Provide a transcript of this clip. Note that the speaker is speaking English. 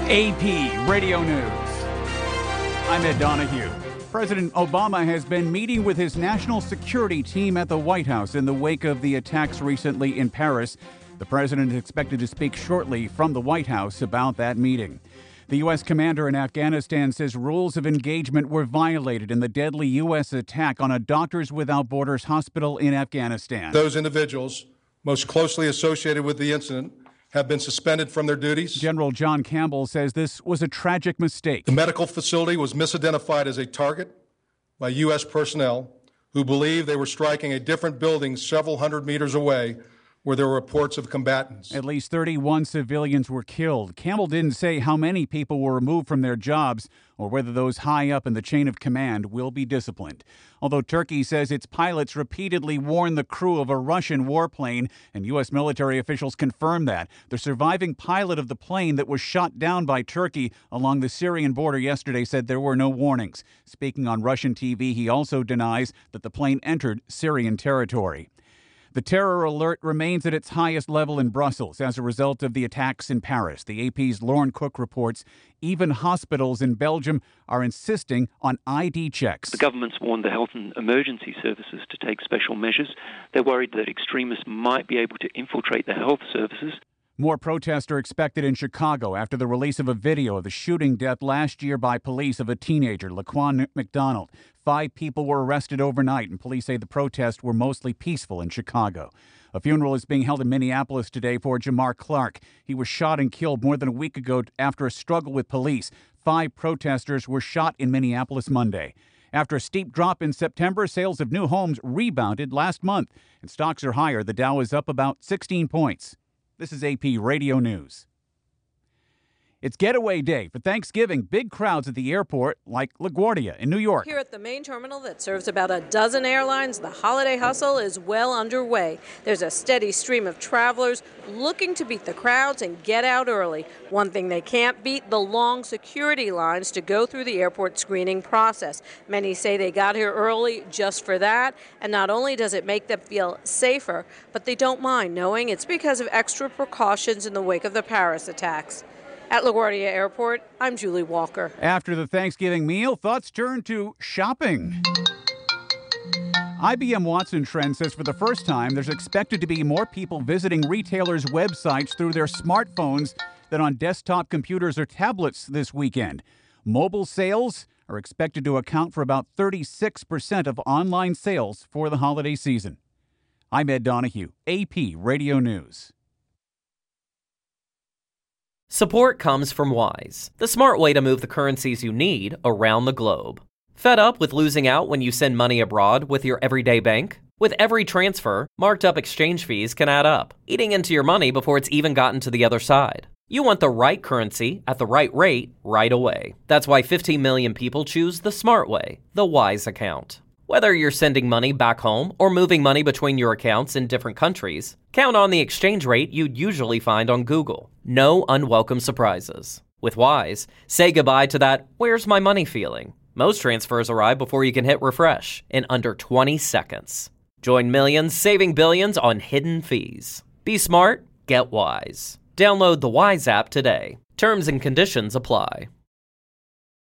AP Radio News. I'm Ed Donahue. President Obama has been meeting with his national security team at the White House in the wake of the attacks recently in Paris. The president is expected to speak shortly from the White House about that meeting. The U.S. commander in Afghanistan says rules of engagement were violated in the deadly U.S. attack on a Doctors Without Borders hospital in Afghanistan. Those individuals most closely associated with the incident have been suspended from their duties. General John Campbell says this was a tragic mistake. The medical facility was misidentified as a target by U.S. personnel who believed they were striking a different building several hundred meters away where there were reports of combatants. At least 31 civilians were killed. Campbell didn't say how many people were removed from their jobs or whether those high up in the chain of command will be disciplined. Although Turkey says its pilots repeatedly warned the crew of a Russian warplane, and U.S. military officials confirmed that. The surviving pilot of the plane that was shot down by Turkey along the Syrian border yesterday said there were no warnings. Speaking on Russian TV, he also denies that the plane entered Syrian territory. The terror alert remains at its highest level in Brussels as a result of the attacks in Paris. The AP's Lauren Cook reports even hospitals in Belgium are insisting on ID checks. The government's warned the health and emergency services to take special measures. They're worried that extremists might be able to infiltrate the health services. More protests are expected in Chicago after the release of a video of the shooting death last year by police of a teenager, Laquan McDonald. 5 people were arrested overnight, and police say the protests were mostly peaceful in Chicago. A funeral is being held in Minneapolis today for Jamar Clark. He was shot and killed more than a week ago after a struggle with police. 5 protesters were shot in Minneapolis Monday. After a steep drop in September, sales of new homes rebounded last month, and stocks are higher. The Dow is up about 16 points. This is AP Radio News. It's Getaway Day for Thanksgiving. Big crowds at the airport like LaGuardia in New York. Here at the main terminal that serves about a dozen airlines, the holiday hustle is well underway. There's a steady stream of travelers looking to beat the crowds and get out early. One thing they can't beat, the long security lines to go through the airport screening process. Many say they got here early just for that, and not only does it make them feel safer, but they don't mind knowing it's because of extra precautions in the wake of the Paris attacks. At LaGuardia Airport, I'm Julie Walker. After the Thanksgiving meal, thoughts turn to shopping. IBM Watson Trend says for the first time, there's expected to be more people visiting retailers' websites through their smartphones than on desktop computers or tablets this weekend. Mobile sales are expected to account for about 36% of online sales for the holiday season. I'm Ed Donahue, AP Radio News. Support comes from Wise, the smart way to move the currencies you need around the globe. Fed up with losing out when you send money abroad with your everyday bank? With every transfer, marked up exchange fees can add up, eating into your money before it's even gotten to the other side. You want the right currency at the right rate right away. That's why 15 million people choose the smart way, the Wise account. Whether you're sending money back home or moving money between your accounts in different countries, count on the exchange rate you'd usually find on Google. No unwelcome surprises. With Wise, say goodbye to that "where's my money" feeling. Most transfers arrive before you can hit refresh in under 20 seconds. Join millions saving billions on hidden fees. Be smart, get Wise. Download the Wise app today. Terms and conditions apply.